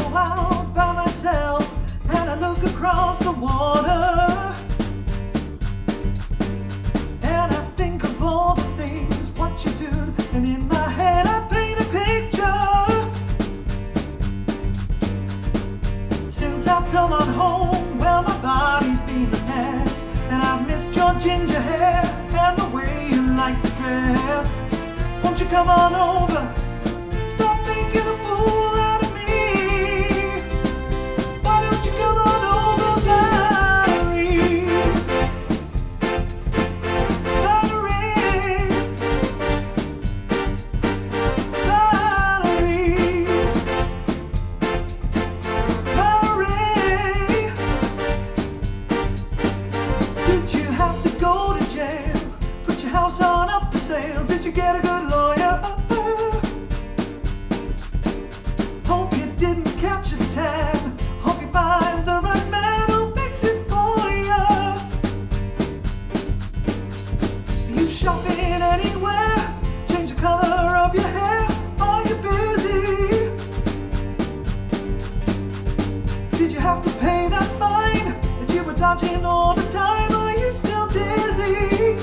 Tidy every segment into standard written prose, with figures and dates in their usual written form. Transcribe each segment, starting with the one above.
out by myself and I look across the water, and I think of all the things what you do, and in my head I paint a picture. Since I've come on home, well, my body's been a mess, and I've missed your ginger hair and the way you like to dress. Won't you come on over? Stop making a fool out of me. Why don't you come on over, Valerie? Valerie. Valerie. Valerie. Did you have to go to jail? Put your house on up for sale? Did you get a good lawyer? Hope you didn't catch a tan. Hope you find the right man who'll fix it for you. Are you shopping anywhere? Change the color of your hair? Are you busy? Did you have to pay that fine that you were dodging all the time? Are you still dizzy?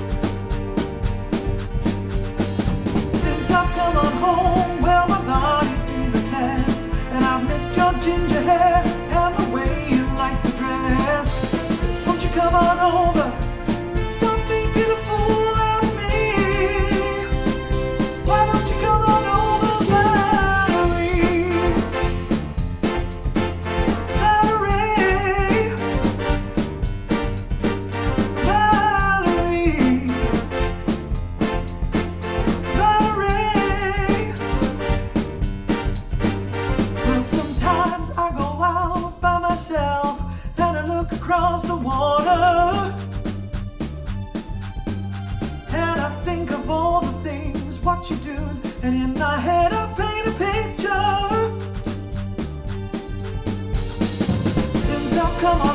Since I've come on home, well, my body's been a mess, and I've missed your ginger hair and the way you like to dress. Won't you come on over? Stop making a fool out of me. Why don't you come on over, Valerie? Valerie. Valerie. Valerie. Well, sometimes I go out by myself and I look across the water, and I think of all the things what you do, and in my head I paint a picture. Since I've come on